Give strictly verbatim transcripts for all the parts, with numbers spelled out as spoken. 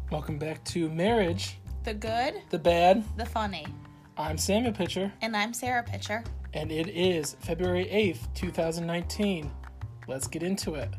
Welcome back to Marriage, The Good, the Bad. the Funny. I'm Samuel Pitcher, And I'm Sarah Pitcher. and it is February eighth, twenty nineteen. Let's get into it.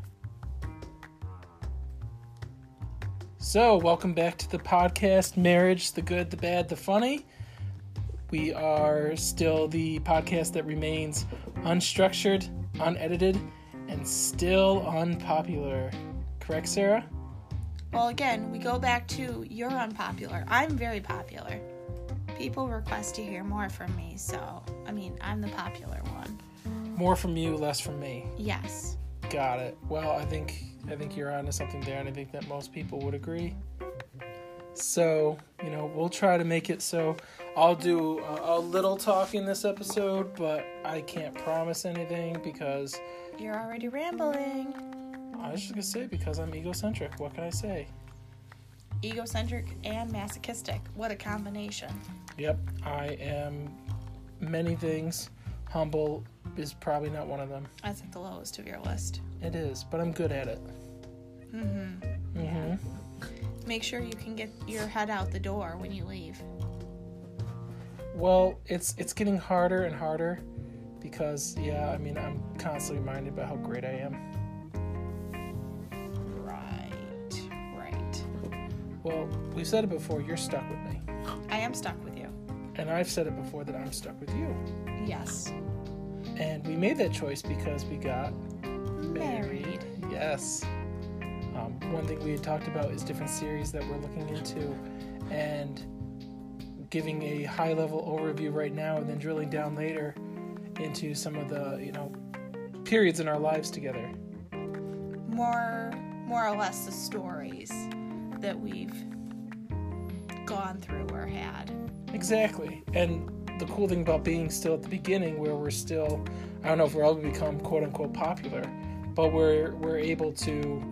So, welcome back to the podcast, Marriage, The Good, the Bad, the Funny. We are still the podcast that remains unstructured, unedited, and still unpopular. Correct, Sarah? Well, again, we go back to you're unpopular. I'm very popular. People request to hear more from me, so, I mean, I'm the popular one. More from you, less from me. Yes. Got it. Well, I think I think you're onto something there, and I think that most people would agree. So, you know, we'll try to make it so I'll do a, a little talking this episode, but I can't promise anything because You're already rambling. I was just gonna say because I'm egocentric. What can I say? Egocentric and masochistic. What a combination. Yep, I am many things. Humble is probably not one of them. That's at the lowest of your list. It is, but I'm good at it. Mm-hmm. Mm-hmm. Make sure you can get your head out the door when you leave. Well, it's it's getting harder and harder because, yeah, I mean, I'm constantly reminded about how great I am. Right. Right. Well, we've said it before, you're stuck with me. I am stuck with you. And I've said it before that I'm stuck with you. Yes. And we made that choice because we got Married. Yes. Um, one thing we had talked about is different series that we're looking into and giving a high-level overview right now and then drilling down later into some of the, you know, periods in our lives together. More, more or less the stories that we've gone through or had. Exactly. And the cool thing about being still at the beginning where we're still, I don't know if we're all going to become quote-unquote popular, but we're we're able to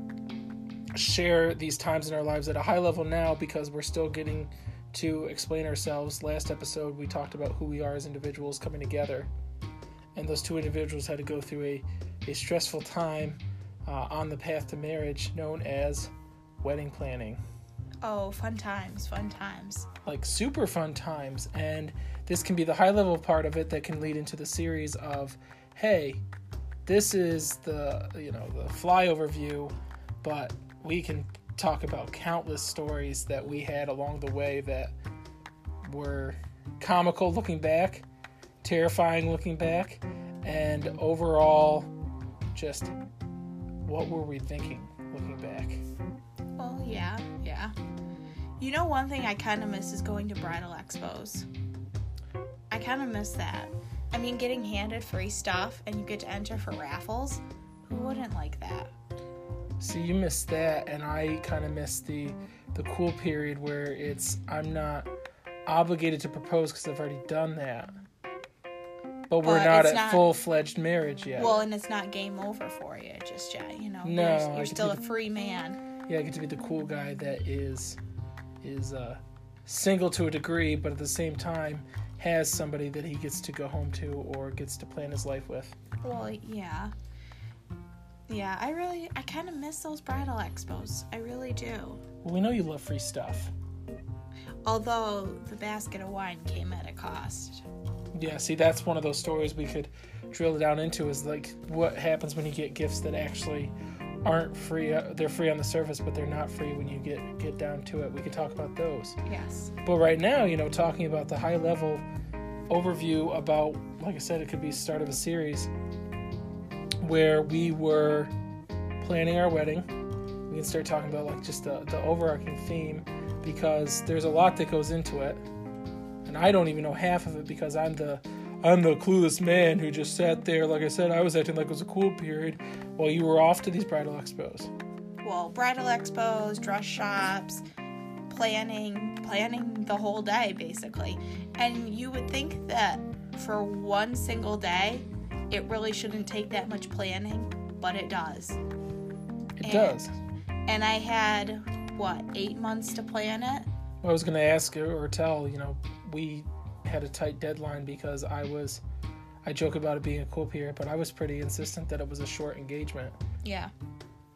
share these times in our lives at a high level now because we're still getting to explain ourselves. Last episode, we talked about who we are as individuals coming together. And those two individuals had to go through a, a stressful time uh, on the path to marriage known as wedding planning. Oh, fun times, fun times. Like super fun times. And this can be the high level part of it that can lead into the series of, hey, this is the, you know, the flyover view, but we can talk about countless stories that we had along the way that were comical looking back, terrifying looking back, and overall just what were we thinking looking back? Well, yeah, yeah. You know, one thing I kind of miss is going to bridal expos. I kind of miss that. I mean, getting handed free stuff and you get to enter for raffles. Who wouldn't like that? See, you missed that, and I kind of missed the the cool period where it's I'm not obligated to propose because I've already done that. But we're But not it's at not- full-fledged marriage yet. Well, and it's not game over for you just yet, you know. No, You're, I you're get still to a be the- free man. Yeah, I get to be the cool guy that is is uh, single to a degree, but at the same time has somebody that he gets to go home to or gets to plan his life with. Well, yeah. Yeah, I really, I kind of miss those bridal expos. I really do. Well, we know you love free stuff. Although the basket of wine came at a cost. Yeah, see, that's one of those stories we could drill down into is like what happens when you get gifts that actually aren't free. Uh, they're free on the surface, but they're not free when you get, get down to it. We could talk about those. Yes. But right now, you know, talking about the high-level overview about, like I said, it could be the start of a series where we were planning our wedding. We can start talking about, like, just the, the overarching theme because there's a lot that goes into it. And I don't even know half of it because I'm the I'm the clueless man who just sat there. Like I said, I was acting like it was a cool period while you were off to these bridal expos. Well, bridal expos, dress shops, planning, planning the whole day, basically. And you would think that for one single day, it really shouldn't take that much planning, but it does. It And- does. And I had, what, eight months to plan it? I was going to ask or tell, you know, we had a tight deadline because I was, I joke about it being a cool period, but I was pretty insistent that it was a short engagement. Yeah.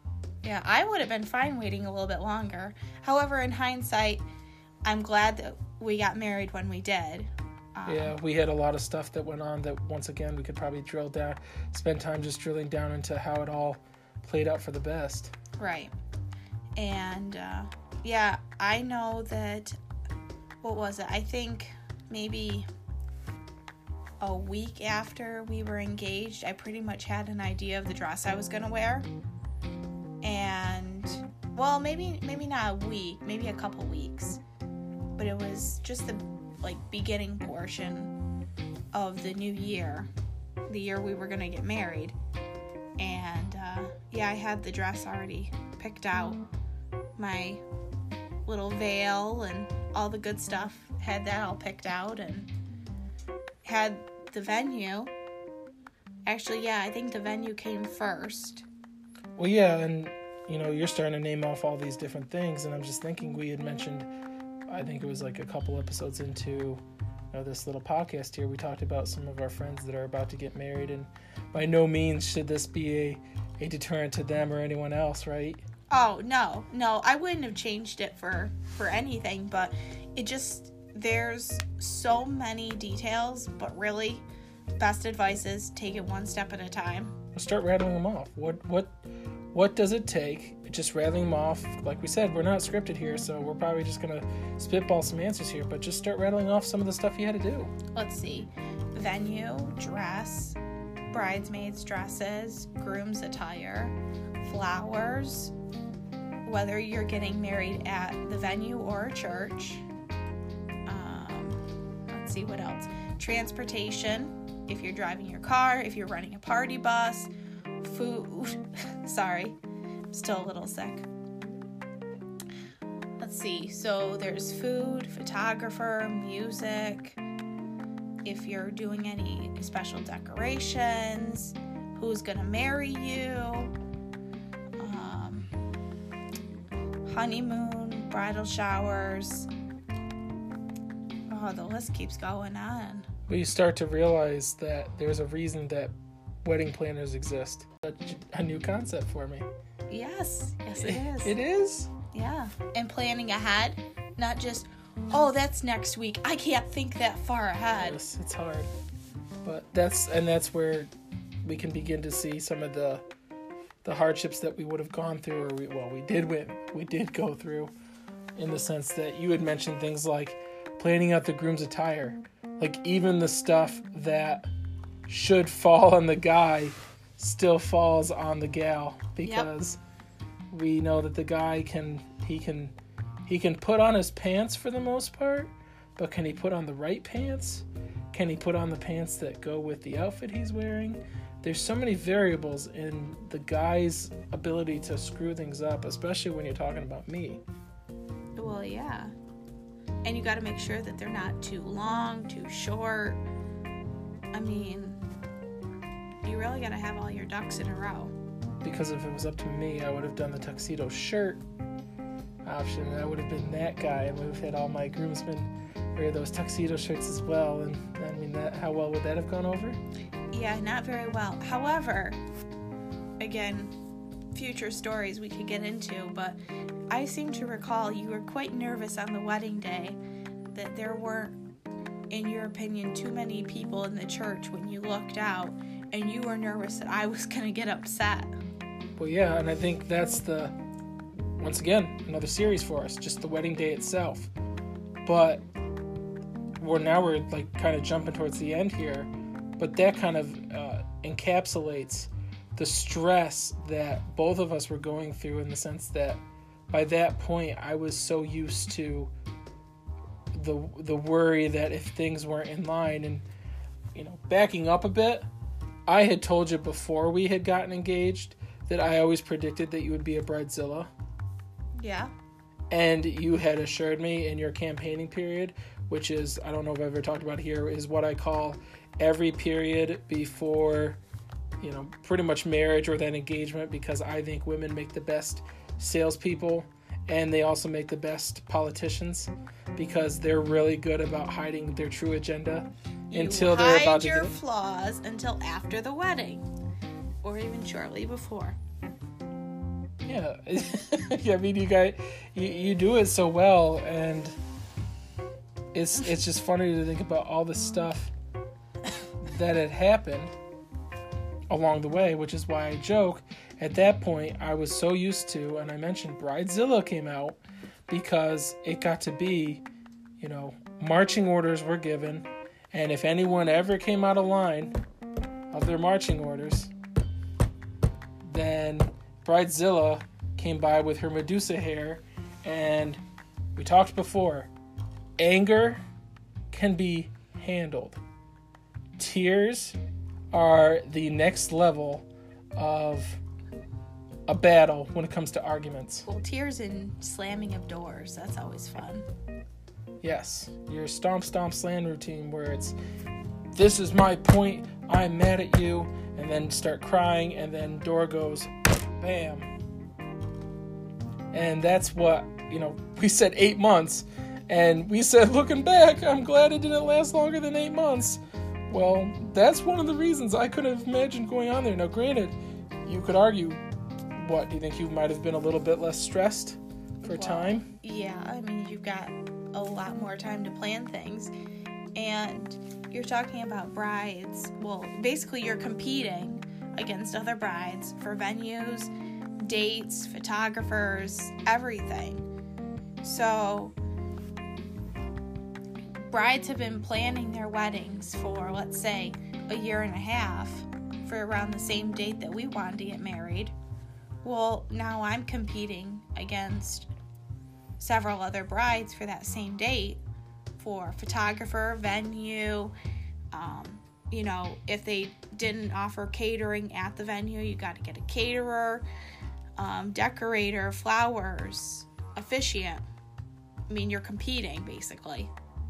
Yeah, I would have been fine waiting a little bit longer. However, in hindsight, I'm glad that we got married when we did. Um, yeah, we had a lot of stuff that went on that, once again, we could probably drill down, spend time just drilling down into how it all played out for the best. Right. And, uh, yeah, I know that, what was it? I think maybe a week after we were engaged, I pretty much had an idea of the dress I was going to wear. And, well, maybe maybe not a week, maybe a couple weeks. But it was just the, like, beginning portion of the new year, the year we were going to get married. And, uh, yeah, I had the dress already picked out. My little veil and all the good stuff, had that all picked out, and had the venue. Actually, yeah, I think the venue came first. Well, yeah, and, you know, you're starting to name off all these different things, and I'm just thinking we had mentioned, I think it was like a couple episodes into, you know, this little podcast here, we talked about some of our friends that are about to get married, and by no means should this be a, a deterrent to them or anyone else, right? Oh, no, no, I wouldn't have changed it for, for anything, but it just, there's so many details, but really, best advice is take it one step at a time. Start rattling them off. What, what, what does it take? Just rattling them off. Like we said, we're not scripted here, so we're probably just going to spitball some answers here, but just start rattling off some of the stuff you had to do. Let's see. Venue, dress, bridesmaids' dresses, groom's attire, flowers, whether you're getting married at the venue or a church. Um, let's see what else. Transportation, if you're driving your car, if you're running a party bus, food. Sorry, I'm still a little sick. Let's see. So there's food, photographer, music. If you're doing any special decorations, who's gonna marry you, um, honeymoon, bridal showers. Oh, the list keeps going on. Well, you start to realize that there's a reason that wedding planners exist. A, a new concept for me. Yes, yes it is. It is? Yeah, and planning ahead, not just, oh, that's next week. I can't think that far ahead. Yes, it's hard. But that's, and that's where we can begin to see some of the the hardships that we would have gone through, or we, well, we did win, we did go through, in the sense that you had mentioned things like planning out the groom's attire. Like, even the stuff that should fall on the guy still falls on the gal, because yep. we know that the guy can, he can, he can put on his pants for the most part, but can he put on the right pants? Can he put on the pants that go with the outfit he's wearing? There's so many variables in the guy's ability to screw things up, especially when you're talking about me. Well, yeah. And you got to make sure that they're not too long, too short. I mean, you really got to have all your ducks in a row. Because if it was up to me, I would have done the tuxedo shirt option, and I would have been that guy, and would have had all my groomsmen wear those tuxedo shirts as well. And I mean, that how well would that have gone over? Yeah, not very well. However, again, future stories we could get into, but I seem to recall you were quite nervous on the wedding day that there weren't, in your opinion, too many people in the church when you looked out, and you were nervous that I was going to get upset. Well, yeah, and I think that's the, once again, another series for us, just the wedding day itself. But we're now we're like kind of jumping towards the end here, but that kind of uh, encapsulates the stress that both of us were going through, in the sense that by that point I was so used to the the worry that if things weren't in line. And, you know, backing up a bit, I had told you before we had gotten engaged that I always predicted that you would be a bridezilla. Yeah. And you had assured me in your campaigning period, which is, I don't know if I've ever talked about it here, is what I call every period before, you know, pretty much marriage or that engagement, because I think women make the best salespeople, and they also make the best politicians, because they're really good about hiding their true agenda you until they're about to hide your get flaws until after the wedding, or even shortly before. Yeah. I mean, you guys, you, you do it so well, and it's it's just funny to think about all the stuff that had happened along the way, which is why I joke. At that point, I was so used to, and I mentioned Bridezilla came out because it got to be, you know, marching orders were given, and if anyone ever came out of line of their marching orders, then Bridezilla came by with her Medusa hair, and we talked before, anger can be handled. Tears are the next level of a battle when it comes to arguments. Well, tears and slamming of doors, that's always fun. Yes, your stomp stomp slam routine where it's, this is my point, I'm mad at you, and then start crying, and then door goes, bam. And that's what, you know, we said eight months, and we said, looking back, I'm glad it didn't last longer than eight months. Well, that's one of the reasons I couldn't have imagined going on there. Now, granted, you could argue, what, do you think you might have been a little bit less stressed for Well, time? Yeah, I mean, you've got a lot more time to plan things. And you're talking about brides. Well, basically, you're competing against other brides for venues, dates, photographers, everything. So, brides have been planning their weddings for, let's say, a year and a half for around the same date that we wanted to get married. Well, now I'm competing against several other brides for that same date for photographer, venue. Um, you know, if they didn't offer catering at the venue, you got to get a caterer, um, decorator, flowers, officiant. I mean, you're competing, basically.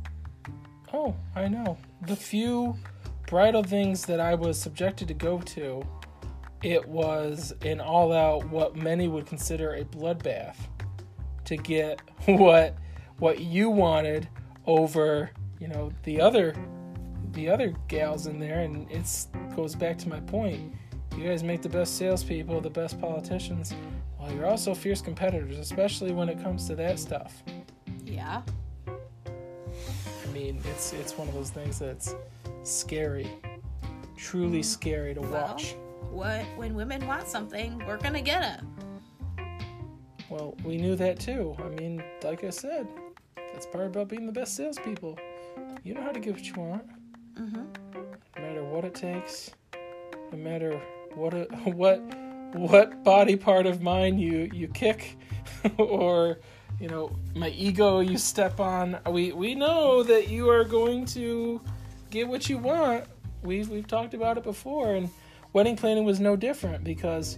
Oh, I know. The few bridal things that I was subjected to go to, it was an all-out, what many would consider a bloodbath, to get what what you wanted over, you know, the other the other gals in there. And it's goes back to my point. You guys make the best salespeople, the best politicians. Well, you're also fierce competitors, especially when it comes to that stuff. Yeah. I mean, it's it's one of those things that's scary, truly scary to watch. What when women want something, we're gonna get it. Well, we knew that too. I mean, like I said, that's part about being the best salespeople. You know how to get what you want. Mm-hmm. No matter what it takes, no matter what a, what what body part of mine you you kick, or you know, my ego you step on. We we know that you are going to get what you want. We've we've talked about it before, and wedding planning was no different, because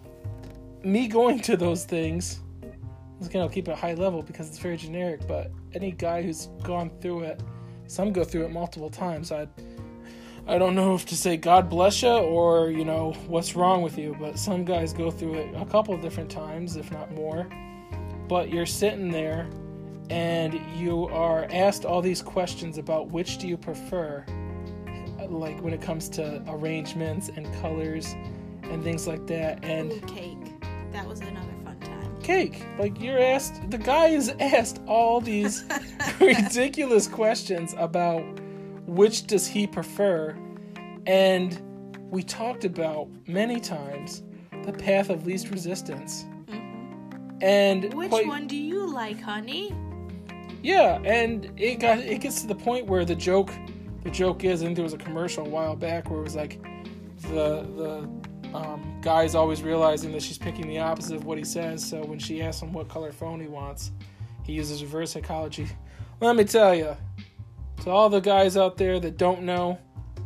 me going to those things, again, I'll keep it high level because it's very generic, but any guy who's gone through it, some go through it multiple times. I I don't know if to say God bless you or, you know, what's wrong with you, but some guys go through it a couple different times, if not more. But you're sitting there and you are asked all these questions about which do you prefer, like when it comes to arrangements and colors and things like that. And Ooh, cake. That was another fun time. Cake. Like, you're asked, the guy is asked all these ridiculous questions about which does he prefer. And we talked about many times the path of least resistance. Mm-hmm. And which quite, one do you like, honey? Yeah, and it got it gets to the point where the joke the joke is, I think there was a commercial a while back where it was like the the um, guy's always realizing that she's picking the opposite of what he says, so when she asks him what color phone he wants, he uses reverse psychology. Let me tell you, to all the guys out there that don't know,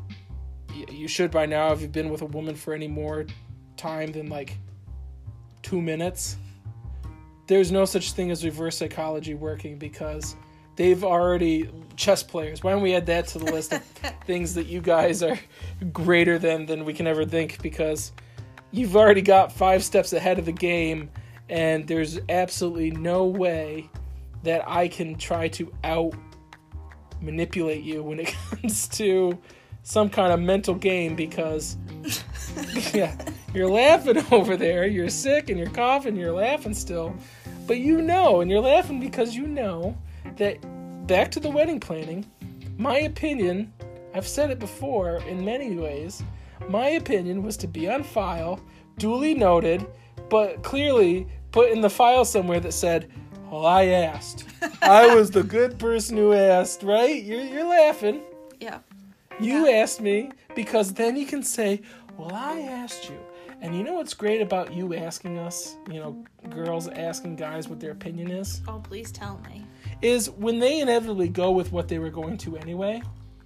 you should by now if you've been with a woman for any more time than like two minutes. There's no such thing as reverse psychology working, because they've already, chess players, why don't we add that to the list of things that you guys are greater than than we can ever think, because you've already got five steps ahead of the game, and there's absolutely no way that I can try to out manipulate you when it comes to some kind of mental game, because yeah, You're laughing over there. You're sick and you're coughing. You're laughing still. But you know, and you're laughing because you know that back to the wedding planning, my opinion, I've said it before in many ways, my opinion was to be on file, duly noted, but clearly put in the file somewhere that said, well, I asked. I was the good person who asked, right? You're, you're laughing. Yeah. You yeah. asked me, because then you can say, well, I asked you. And you know what's great about you asking us, you know, girls asking guys what their opinion is? Oh, please tell me. Is when they inevitably go with what they were going to anyway,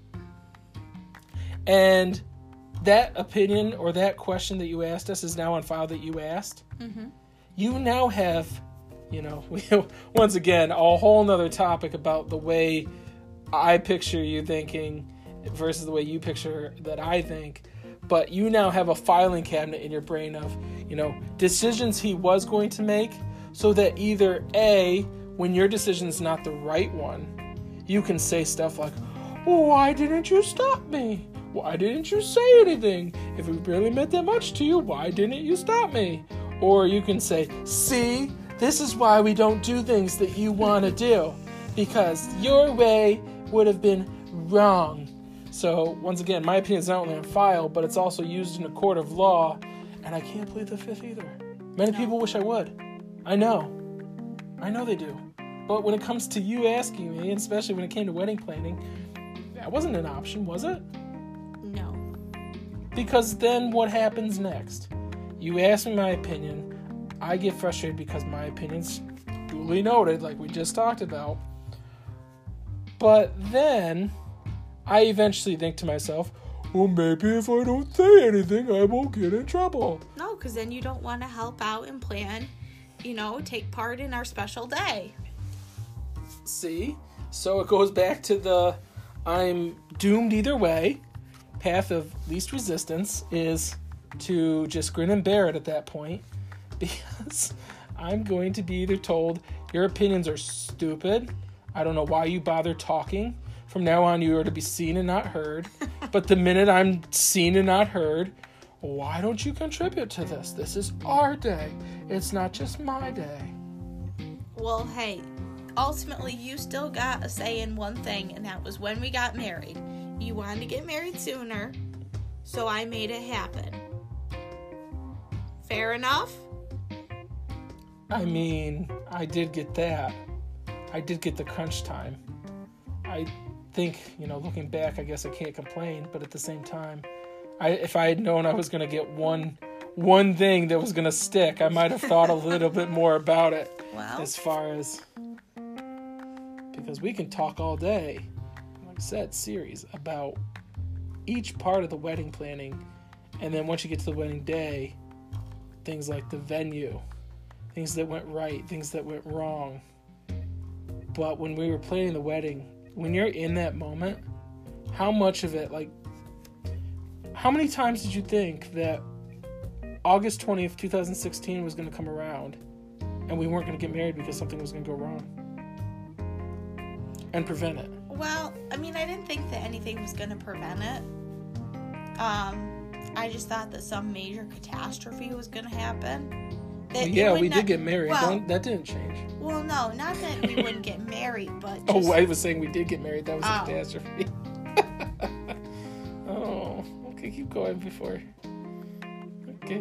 and that opinion or that question that you asked us is now on file that you asked, mm-hmm. you now have, you know, once again, a whole nother topic about the way I picture you thinking versus the way you picture that I think. But you now have a filing cabinet in your brain of, you know, decisions he was going to make, so that either A, when your decision's not the right one, you can say stuff like, well, why didn't you stop me? Why didn't you say anything? If it really meant that much to you, why didn't you stop me? Or you can say, see, this is why we don't do things that you want to do, because your way would have been wrong. So, once again, my opinion is not only on file, but it's also used in a court of law, and I can't plead the fifth either. Many no. people wish I would. I know. I know they do. But when it comes to you asking me, and especially when it came to wedding planning, that wasn't an option, was it? No. Because then what happens next? You ask me my opinion, I get frustrated because my opinion's duly noted, like we just talked about. But then I eventually think to myself, well, maybe if I don't say anything, I won't get in trouble. No, because then you don't want to help out and plan, you know, take part in our special day. See? So it goes back to the I'm doomed either way. Path of least resistance is to just grin and bear it at that point, because I'm going to be either told your opinions are stupid, I don't know why you bother talking, from now on you are to be seen and not heard, but the minute I'm seen and not heard, why don't you contribute to this? This is our day. It's not just my day. Well, hey, ultimately you still got a say in one thing, and that was when we got married. You wanted to get married sooner, so I made it happen. Fair enough? I mean, I did get that. I did get the crunch time. I think, you know, looking back, I guess I can't complain, but at the same time, I, if I had known I was going to get one one thing that was going to stick, I might have thought a little bit more about it. Well, as far as, because we can talk all day, like I said, series about each part of the wedding planning, and then once you get to the wedding day, things like the venue, things that went right, things that went wrong. But when we were planning the wedding, when you're in that moment, how much of it, like, how many times did you think that August twentieth, twenty sixteen was going to come around and we weren't going to get married because something was going to go wrong and prevent it? Well, I mean, I didn't think that anything was going to prevent it. Um, I just thought that some major catastrophe was going to happen. That well, yeah, we not, did get married. Well, Don't, that didn't change. Well, no, not that we wouldn't get married, but just, oh, I was saying we did get married. That was oh. a catastrophe. oh, okay, keep going before. Okay.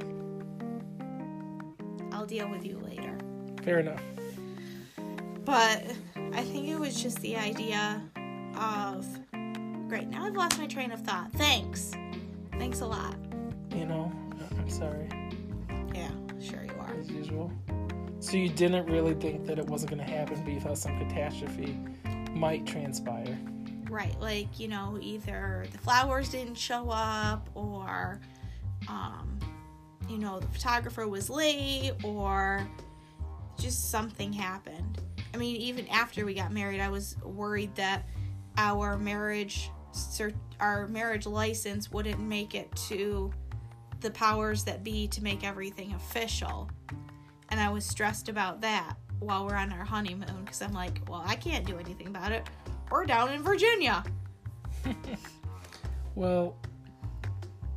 I'll deal with you later. Fair enough. But I think it was just the idea of, great, now I've lost my train of thought. Thanks. Thanks a lot. You know, I'm sorry. Yeah, sure you are. As usual. So you didn't really think that it wasn't going to happen, but you thought some catastrophe might transpire. Right, like, you know, either the flowers didn't show up, or, um, you know, the photographer was late, or just something happened. I mean, even after we got married, I was worried that our marriage cert- our marriage license wouldn't make it to the powers that be to make everything official. And I was stressed about that while we're on our honeymoon, because I'm like, well, I can't do anything about it. We're down in Virginia. Well,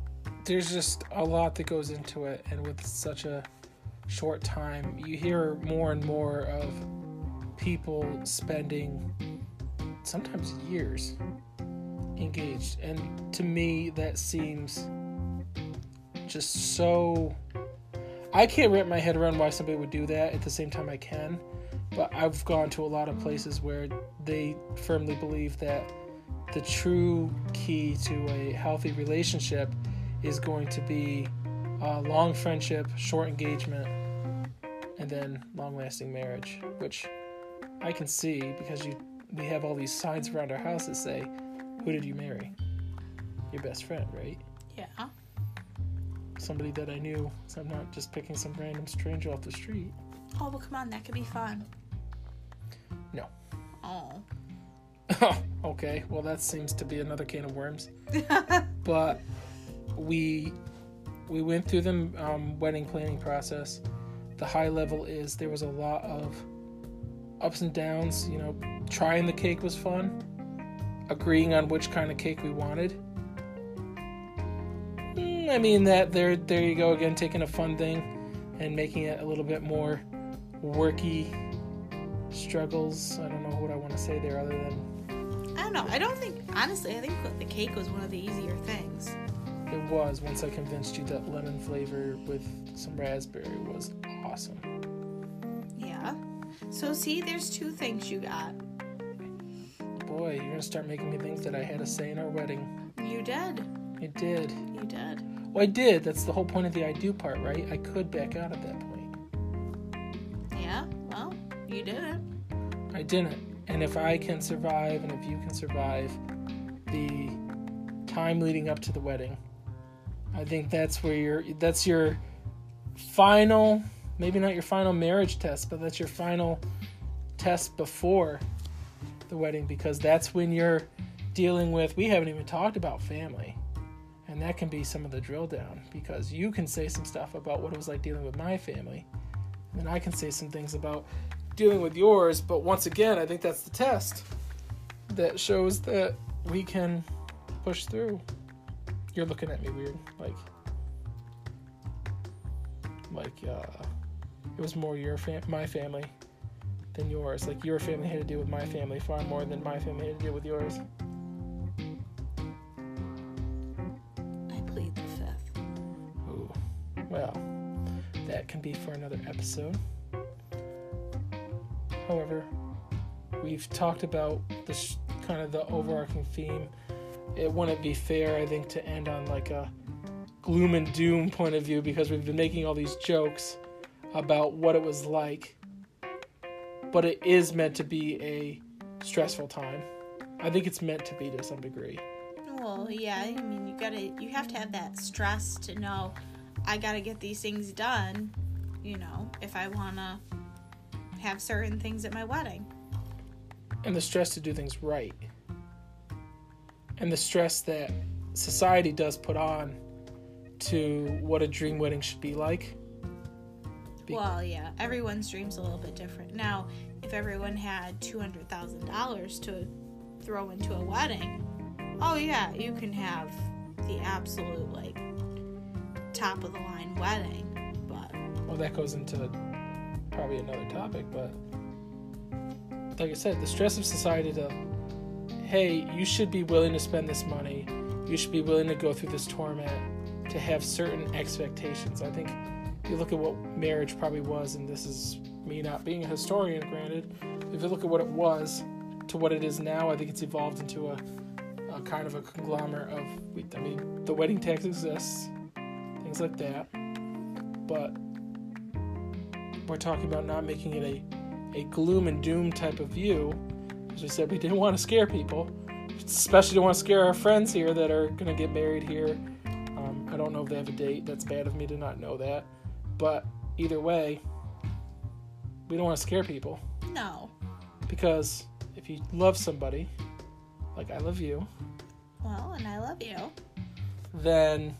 there's just a lot that goes into it, and with such a short time, you hear more and more of people spending sometimes years engaged, and to me that seems just so, I can't wrap my head around why somebody would do that. At the same time I can, but I've gone to a lot of places where they firmly believe that the true key to a healthy relationship is going to be a long friendship, short engagement, and then long-lasting marriage, which I can see because you we have all these signs around our house that say, who did you marry? Your best friend, right? Yeah. Somebody that I knew, so I'm not just picking some random stranger off the street. Oh, well, come on, that could be fun. No. Oh. Okay, well that seems to be another can of worms. But we we went through the um, wedding planning process. The high level is there was a lot of ups and downs. You know, trying the cake was fun. Agreeing on which kind of cake we wanted. Mm, I mean that there there you go again, taking a fun thing and making it a little bit more worky. Struggles. I don't know what I want to say there other than I don't know. I don't think, honestly, I think the cake was one of the easier things. It was, once I convinced you that lemon flavor with some raspberry was awesome. Yeah. So see, there's two things you got. Boy, you're going to start making me think that I had a say in our wedding. You did. I did. You did. Well, I did. That's the whole point of the I do part, right? I could back out at that point. Yeah, well, you didn't. I didn't. And if I can survive, and if you can survive the time leading up to the wedding, I think that's where you're, that's your final, maybe not your final marriage test, but that's your final test before the wedding, because that's when you're dealing with, we haven't even talked about family. And that can be some of the drill down, because you can say some stuff about what it was like dealing with my family. And then I can say some things about dealing with yours, but once again, I think that's the test that shows that we can push through. You're looking at me weird, like, like uh, it was more your fam- my family than yours. Like your family had to deal with my family far more than my family had to deal with yours. I plead the fifth. Ooh, well, that can be for another episode. However, we've talked about this kind of the overarching theme. It wouldn't be fair, I think, to end on like a gloom and doom point of view, because we've been making all these jokes about what it was like. But it is meant to be a stressful time. I think it's meant to be to some degree. Well, yeah, I mean, you gotta, you have to have that stress to know, I gotta get these things done, you know, if I wanna have certain things at my wedding. And the stress to do things right. And the stress that society does put on to what a dream wedding should be like. Be- well, yeah, everyone's dream's a little bit different. Now, if everyone had two hundred thousand dollars to throw into a wedding, oh yeah, you can have the absolute, like, top of the line wedding, but... Well, that goes into probably another topic, but like I said, the stress of society to, hey, you should be willing to spend this money, you should be willing to go through this torment, to have certain expectations. I think if you look at what marriage probably was, and this is me not being a historian, granted, if you look at what it was to what it is now, I think it's evolved into a, a kind of a conglomerate of, I mean, the wedding tax exists, things like that, but we're talking about not making it a, a gloom and doom type of view. As we said, we didn't want to scare people, especially don't want to scare our friends here that are going to get married here. Um, I don't know if they have a date. That's bad of me to not know that. But either way, we don't want to scare people. No. Because if you love somebody, like I love you, well, and I love you, then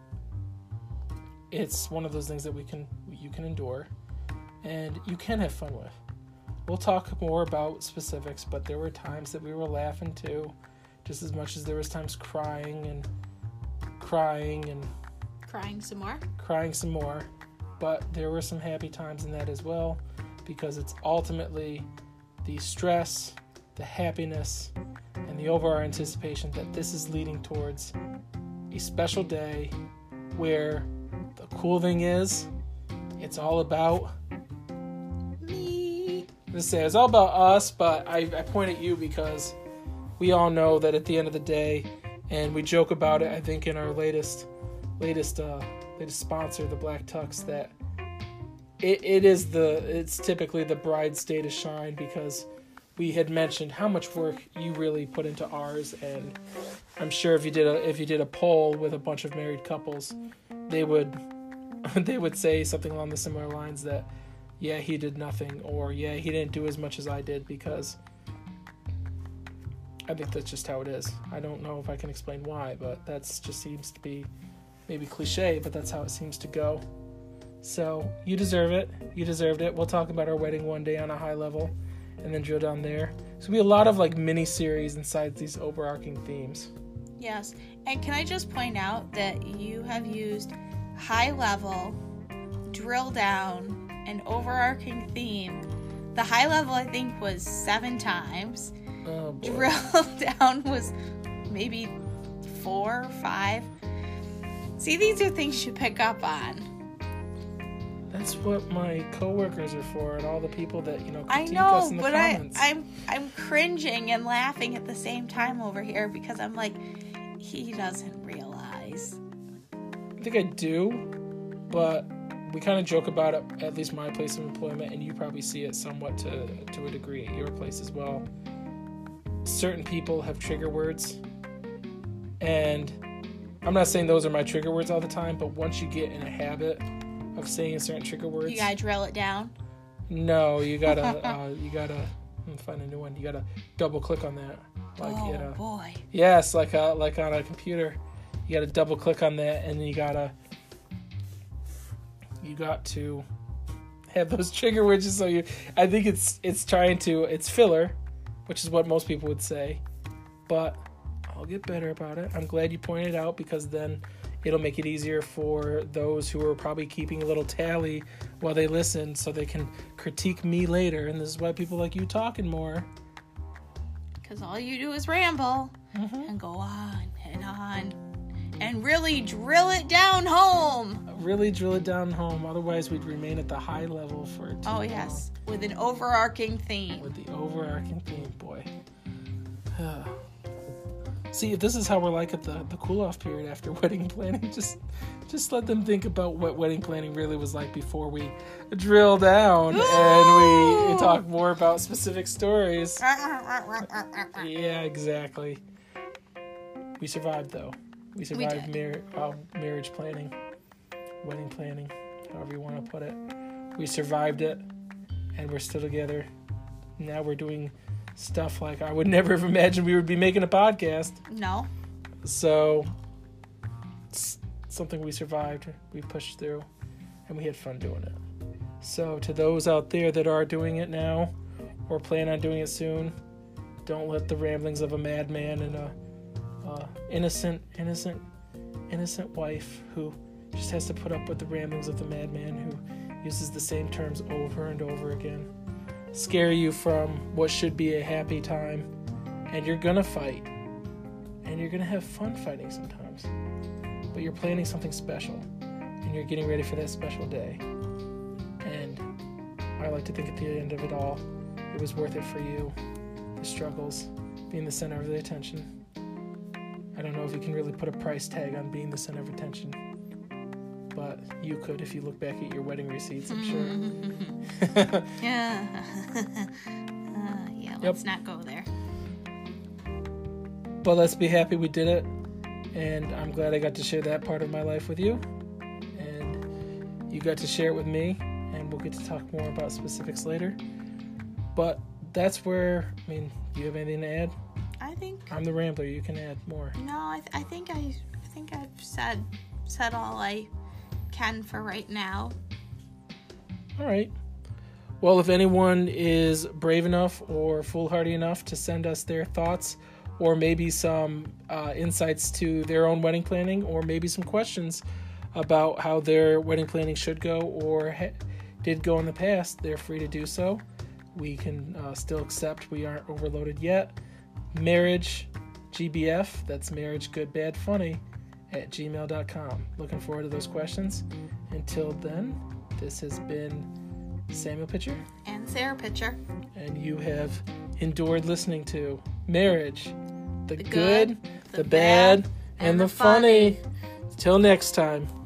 it's one of those things that we can you can endure and you can have fun with. We'll talk more about specifics, but there were times that we were laughing too, just as much as there was times crying and crying and Crying some more. Crying some more. But there were some happy times in that as well, because it's ultimately the stress, the happiness, and the overall anticipation that this is leading towards a special day where the cool thing is, it's all about me. Let's say it's all about us, but I, I point at you because we all know that at the end of the day, and we joke about it, I think, in our latest latest uh, latest sponsor, the Black Tux, that it, it is the it's typically the bride's day to shine, because we had mentioned how much work you really put into ours, and I'm sure if you did a if you did a poll with a bunch of married couples, they would they would say something along the similar lines that, yeah, he did nothing, or yeah, he didn't do as much as I did, because I think that's just how it is. I don't know if I can explain why, but that's just seems to be maybe cliche, but that's how it seems to go. So you deserve it. You deserved it. We'll talk about our wedding one day on a high level, and then drill down there. So it'll be a lot of like mini series inside these overarching themes. Yes, and can I just point out that you have used high level, drill down, and overarching theme. The high level, I think, was seven times. Oh, boy. Drill down was maybe four or five. See, these are things you pick up on. That's what my coworkers are for, and all the people that, you know, I critique know, us in the but I, comments. I'm I'm cringing and laughing at the same time over here, because I'm like, he doesn't realize. I think I do, but we kind of joke about it, at least my place of employment, and you probably see it somewhat to to a degree at your place as well. Certain people have trigger words, and I'm not saying those are my trigger words all the time, but once you get in a habit of saying certain trigger words, You gotta drill it down. no, you gotta uh, you gotta I'm gonna find a new one. You gotta double click on that, like oh you know, boy. yes, like uh, like on a computer, you gotta double click on that, and then you gotta you got to have those trigger words. Just so you, I think it's it's trying to it's filler, which is what most people would say, but I'll get better about it. I'm glad you pointed it out, because then it'll make it easier for those who are probably keeping a little tally while they listen, so they can critique me later. And this is why people like you talking more. Because all you do is ramble Mm-hmm. and go on and on and really drill it down home. Really drill it down home. Otherwise, we'd remain at the high level for too Oh, long. yes. With an overarching theme. With the overarching theme, boy. See, if this is how we're like at the, the cool-off period after wedding planning, just just let them think about what wedding planning really was like before we drill down Ooh! and we talk more about specific stories. Yeah, exactly. We survived, though. We survived We did. mar- uh, marriage planning, wedding planning, however you want to put it. We survived it, and we're still together. Now we're doing stuff like I would never have imagined we would be making a podcast. No. So, it's something we survived, we pushed through, and we had fun doing it. So, to those out there that are doing it now, or plan on doing it soon, don't let the ramblings of a madman and a uh, innocent, innocent, innocent wife who just has to put up with the ramblings of the madman who uses the same terms over and over again scare you from what should be a happy time. And you're gonna fight, and you're gonna have fun fighting sometimes, but you're planning something special, and you're getting ready for that special day. And I like to think at the end of it all, it was worth it for you. The struggles, being the center of the attention. I don't know if you can really put a price tag on being the center of attention, but you could if you look back at your wedding receipts, I'm sure. Yeah. uh, yeah, let's not go there. But let's be happy we did it, and I'm glad I got to share that part of my life with you, and you got to share it with me, and we'll get to talk more about specifics later. But that's where, I mean, do you have anything to add? I think I'm the rambler, you can add more. no. I, th- I think I, I think I've said said all I can for right now. All right. Well, if anyone is brave enough or foolhardy enough to send us their thoughts, or maybe some uh, insights to their own wedding planning, or maybe some questions about how their wedding planning should go or ha- did go in the past, they're free to do so. We can uh, still accept. We aren't overloaded yet. Marriage G B F, that's marriage good bad funny at gmail dot com. Looking forward to those questions. Until then, this has been Samuel Pitcher and Sarah Pitcher, and you have endured listening to Marriage, the, the good, good the, the bad, bad and, and the the funny. funny. Till next time.